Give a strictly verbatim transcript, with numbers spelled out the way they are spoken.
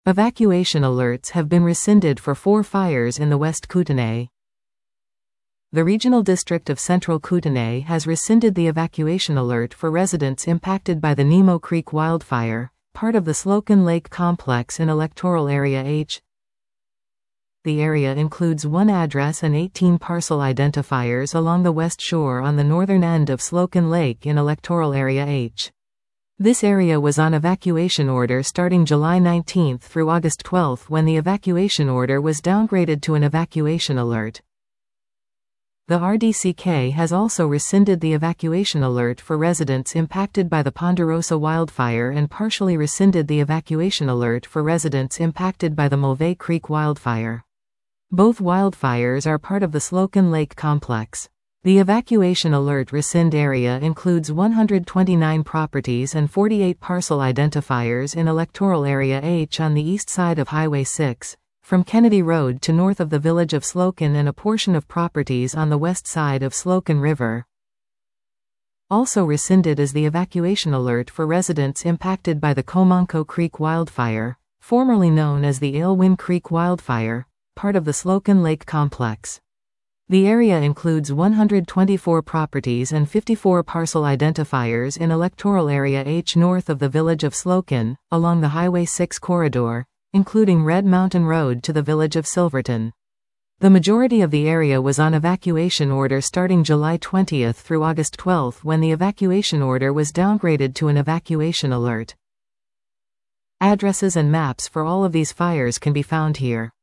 Evacuation alerts have been rescinded for four fires in the West Kootenay. The Regional District of Central Kootenay has rescinded the evacuation alert for residents impacted by the Nemo Creek wildfire, part of the Slocan Lake Complex in Electoral Area H. The area includes one address and eighteen parcel identifiers along the west shore on the northern end of Slocan Lake in Electoral Area H. This area was on evacuation order starting July nineteenth through August twelfth, when the evacuation order was downgraded to an evacuation alert. The R D C K has also rescinded the evacuation alert for residents impacted by the Ponderosa wildfire and partially rescinded the evacuation alert for residents impacted by the Mulvey Creek wildfire. Both wildfires are part of the Slocan Lake Complex. The evacuation alert rescind area includes one hundred twenty-nine properties and forty-eight parcel identifiers in Electoral Area H on the east side of Highway six, from Kennedy Road to north of the village of Slocan, and a portion of properties on the west side of Slocan River. Also rescinded is the evacuation alert for residents impacted by the Comanco Creek wildfire, formerly known as the Aylwin Creek wildfire, part of the Slocan Lake Complex. The area includes one hundred twenty-four properties and fifty-four parcel identifiers in Electoral Area H north of the village of Slocan, along the Highway six corridor, including Red Mountain Road to the village of Silverton. The majority of the area was on evacuation order starting July twentieth through August twelfth, when the evacuation order was downgraded to an evacuation alert. Addresses and maps for all of these fires can be found here.